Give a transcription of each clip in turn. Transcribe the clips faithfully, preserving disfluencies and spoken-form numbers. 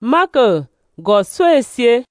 Mark go soesie.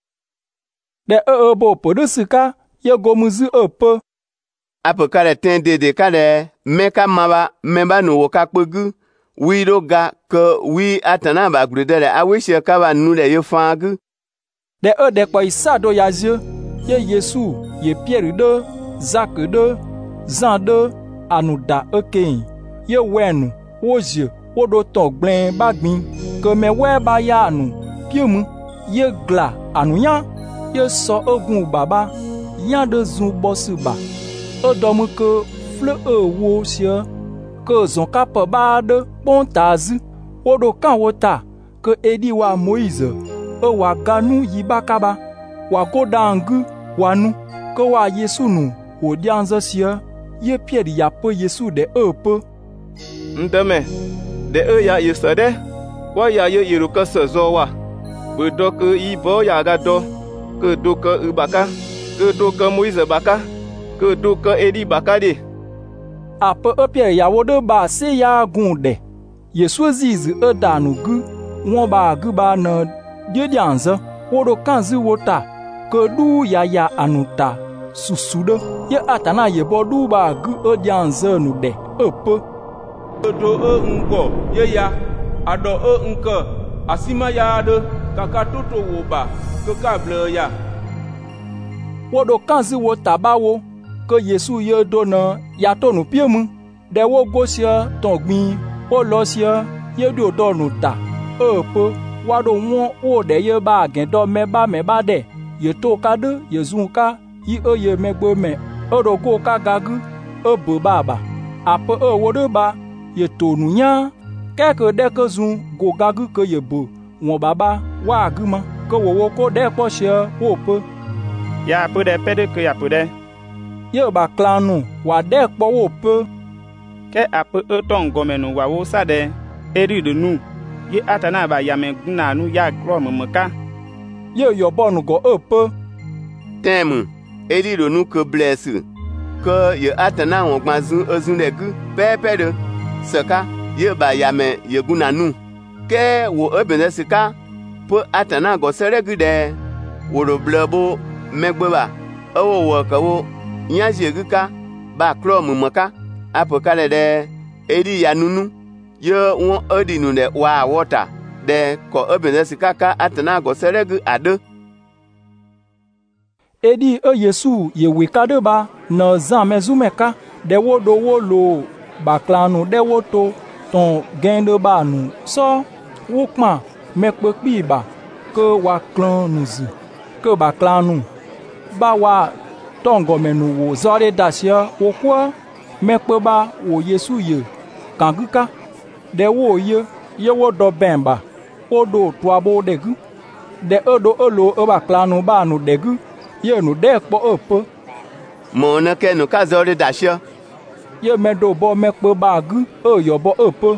De e e bo podusika ye gomuzu opo. Apo kare ten de de kare meka maba memba no woka kpogu wi do ga ko wi atana ba grudere awishe ka ba nu le yo fangu. De e de kwa isa do yazio ye Yesu ye Pierre de Jacques de Jean de anuda okein ye wenu woje wodo ton glen bagbin ke me we ba ya anu piemu ye gla anuya ye so ogun baba yan de zun bosu ba odomu ke fle e wo sia ke zon kap ba de pontazi wodo kan wota ke edi wa Moïse e wa ganu yibakaba wa godangu wanu ke wa Yesu nu odianza sia ye Pierre ya po Yesu de epe ndeme de e ya yesade wa ya ye yiruka sezo wa bedo ke ibo ya ga do ke do ke ubaka ke do ke Moïse baka ke do ke edi baka de ape e Pierre ya wodo ba se ya gunde Yesu zizi e danu gu won ba gu ba na de dianza wodo kanzi wota ke du ya ya anuta susude ye atana ye bodu ba gu e dianza nu de epe do e ngo ye ya ado e nka asima ya de kaka toto wo ba ke ka ble ya wodo kanzi wota ba wo ke Yesu ye do na ya to nu piemu de wo gosia ton gbin o lo sia ye do do nu ta epe wado won wo de ye ba gen do me ba me ba de ye to ka de ye zun ka yi e ye megbo me odo go ka gagu e bo baba ape e wodo ba ye to nu nya keke de ke zun go gagu ke ye bo won baba wa aguma ke wo wo ko de po se wo pe ya pe de pe de ke ya pe de ye ba klanu wa de po wo pe ke ape e ton gomenu wa wo sa de eri de nu ye atana ba ya me guna nu ya gro mmeka ye yo bonu go epe temu eri de nu ke blessu ke ye atana won gbazu ezun de gu pepe de seka ye ba ya me ye guna nu ke wo ebene sika po atana go sere gu de wo ro blebo megbe ba owo wo ka wo yan je gu ka ba kro mmeka apo kale de eri ya nunu ye won odinu de wa water de ko ebene sika ka atana go sere gu ade edi e Yesu ye wikade ba na zan mezumeka de wo do wo lo baklanu de wo to ton gende ba nu so wo kpan mepe pi ba ke wa klan nuzi ke baklanu ba wa tongo menu wo zore dasia wo kwa mepe ba wo Yesu ye kanguka de wo ye ye wo do bemba wo do twabo de gu de odo olo e baklanu ba nu de gu ye nu de po epe mo na ke nu ka zore dasia ye medo bo mepe ba gu e yo bo epe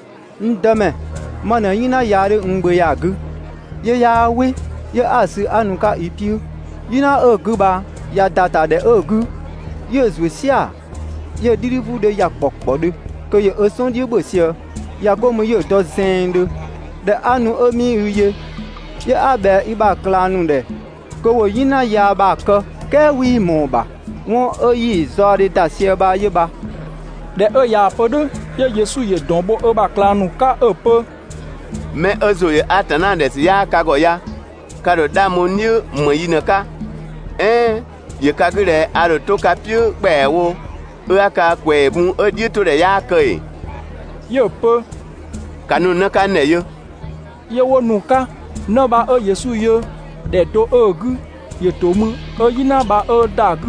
ndeme mana yina yare ngbe ya gu ye ya we ye asi anuka ipiu yina e gu ba ya data de e gu ye zusia ye dirivu de ya pokpo de ke ye eson di bo sia ya go mo ye do zende de anu omi uye ye abe iba klanu de ko wo yina ya ba ko ke wi mo ba won oyi zori da sia ba ye ba de e ya podo ye Yesu ye dombo e ba klanu ka epe me ezo ye atana de ya ka go ya ka do damoni mo yina ka eh ye ka gre aro to ka piu pe wo e ka kwe bu e di to de ya ka e ye pe kanu na ka ne yo ye wo nu ka no ba e Yesu ye de to egu ye to mu e yina ba e dagu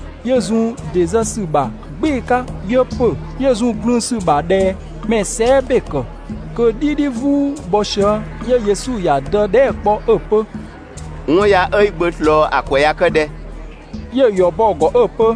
Yesu desasu ba gbeka ye pe Yesu glunsu ba de me sebe ko ko didi vu bosha ye Yesu ya de de po epe won ya e gbe lo akoya kede ye yo bogo epe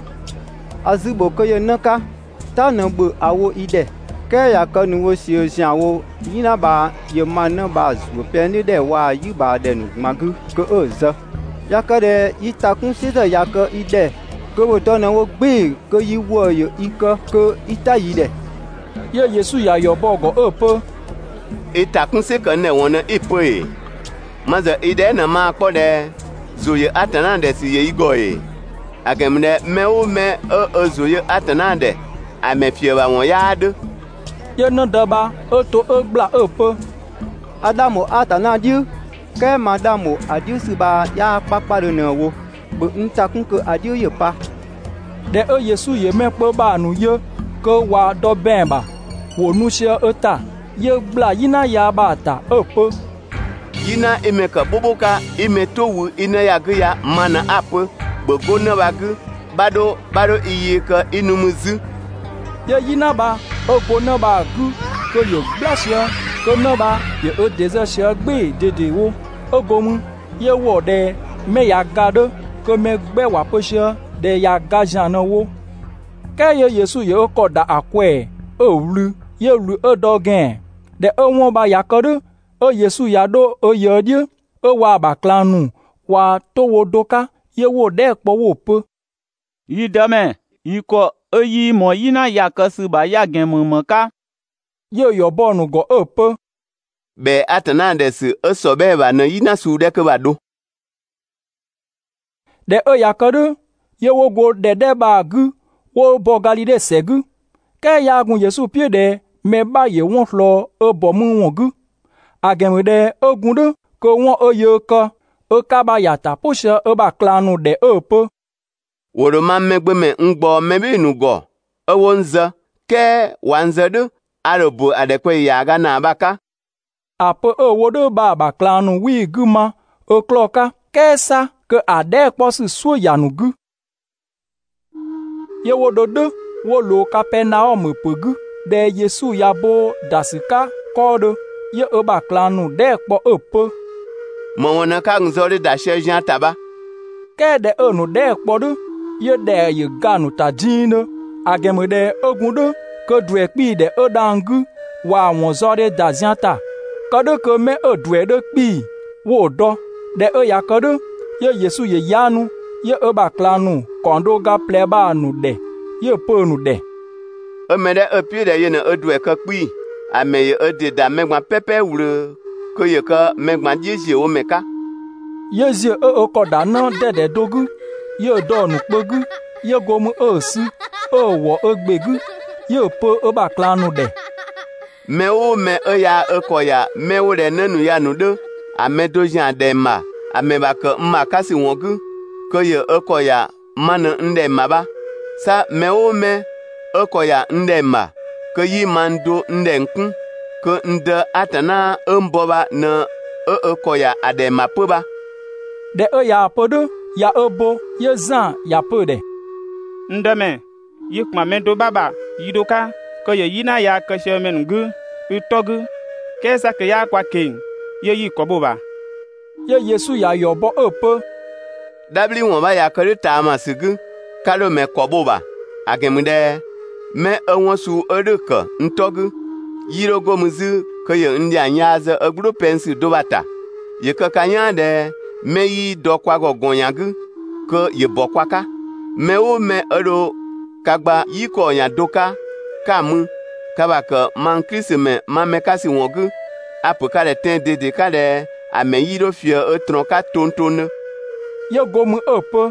azubo ko ye naka ta na gbo awo ide ke ya ko nu wo si o si awo yina ba ye ma na ba zu pe ni de wa yi ba de nu magu ko oza ya ka de itakun si de ya ko ide ko wo to na wo gbe ko yi wo yo iko ko itayi de ye Yesu ya yo bogo epe itakunse ke ne wona ipoe maza ide na ma kpode zoye atanande si ye igoe agemne mewo me o zoye atanande amefiewa won yaade ye no daba o to o gbla o po Adamu atanadiu ke madamu adiu siba ya papa de wo bu ntakun ke adiu ye pa de o Yesu ye mepo ba nu ye ko wa do bemba wo nu she ota ye gbla yina ya ba ta o po yina emeka boboka imetowu ina ya ge ya mana apo gbogbo na bagu bado bado iye ka inumuzu ye yina ba o go na ba gu ko yo gbla she ko na ba ye o deze she gbe dede wo o go mu ye wo de me ya gado ko me gbe wa po she de ya ga jan na wo ke ye Yesu ye o ko da akwe o lu ye lu o do gen de o won ba ya kodo o Yesu ya do o ye die o wa ba klanu wa to wo doka ye wo de po wo po yi dame yi ko o yi mo yina ya kasu ba ya gen mo mo ka ye yo bonu go o po be atanande si o so be ba na yina su de ke ba do de o ya kodo ye wo go de de ba gu wo bo Galile segu ke ya gun Yesu pie de me ba ye won flo o bo mu won gu agenwe de ogun do ko won o ye ko o ka ba ya ta pushe o ba klanu de o po woro ma megbe me ngbo me be nu go o wonza ke wanza do arobo adekwe ya ga na baka apo o wodo ba ba klanu wi gu ma o kloka ke sa ke ade posu so ya nu gu ye wododo wo lo Kapernaum pogu de Yesu ya bo dasika kodo ye oba klanu de po opo mo wona ka nzori da shejan taba ke de onu de podu ye de ye ganu tadino agemu de ogundo ko dwe pi de odangu wa won zore da zianta kodo ko me odwe do pi wo do de o ya kodo ye Yesu ye yanu ye oba klanu kondo ga pleba nu de ye po nu de o me de o pi de ye na odwe ka pi ame ye ode da megba pepe wuro ko ye ka megba jeje o meka ye je o o koda na de de dogu ye do nu pogu ye gomu o si o wo o gbegu ye po oba klanu de me o me o ya o ko ya me o de nanu ya nu do ame do jan de ma ame ba ko ma kasi won gu ko ye o ko ya manu nde ma ba sa me o me o ko ya nde ma ko yi mando nde nkun ko nde atana mboba na o o ko ya ade ma po ba de o ya podo ya obo ye zan ya pode ndame yi kuma mendo baba yidoka ko ye yina ya ka shemen gu utogu kesa ke ya kwa king ye yi kobo ba ye Yesu ya yobo opo dabli won ba ya kare ta ma sigu kalo me kobo ba agemude me awon su oruka ntogu yirogo muzu ko ye ndi anyaza agburo pensi dobata ye ka kanya de me yi dokwa gogon yagu ko ye bokwaka me o me oro kagba yi ko nya doka kamu kabaka man krisme ma me kasi wongu apoka de ten dede ka de ame yiro fie e tronka tonton ye gomu opo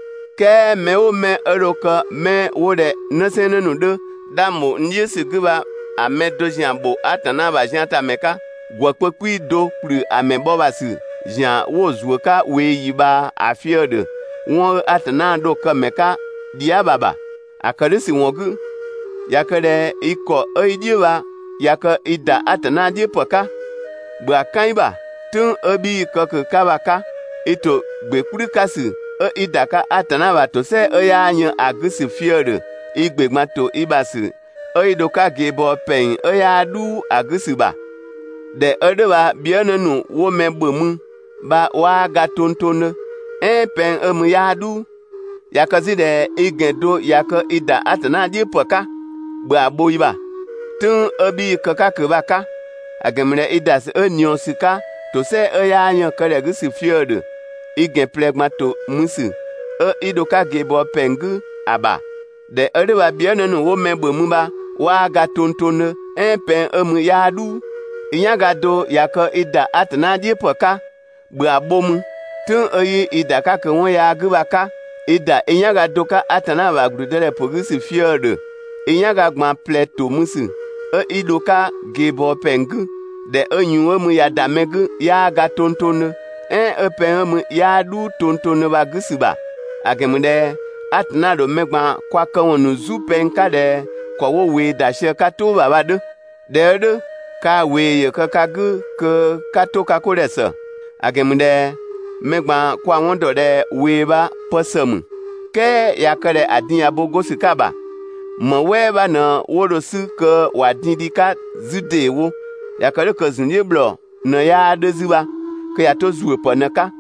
ke me o me oro ka me wo de nasene nu de damo ndie siguba ame dojian bo atana ba janta meka gwapekwi do pru ame bobasi jan wo zuoka we yiba afiode won atana do ka meka dia baba akarisi wongu yakere iko oidiwa yaka ida atana die poka bwa kaiba tun obi koku kabaka ito gbekuru kasi o idaka atana ba to se oya anya agisi fiode igbegmato ibasi oidoka gebo pen oya du agisi ba de odewa biananu wo megbomu ba wa gatonton en pen omu ya du yakazi de igendo yaka ida atana die poka bwa boyiba tun obi kaka kebaka agemre idas onion sika to se oya anya kare gisi fiode igen plegmato musu o idoka gebo pengu aba de odewa biananu wo megbomu ba wa gatonton en pen omu ya du inya ga do ya ke ida atana die peka bu abomu tun oyi ida ka ke won ya gu baka ida inya ga do ka atana ba grudere pogisi fiode inya ga gba pleto musu e idoka gebo pengu de enyu mu ya damegu ya ga tontone en e pen mu ya du tontone ba gisiba agemude atana do megba kwa ka wonu zu pen ka de ko wo we da she ka to baba de de de ka we ye ka ka gu ke ka to ka ko resa agemude megba kwa won do de we ba posam ke ya kare adin abogo sikaba mo we ba na wo do su ke wadin di ka zude wo ya kare ko zunye blo na ya de zuba ke ya to zuwe ponaka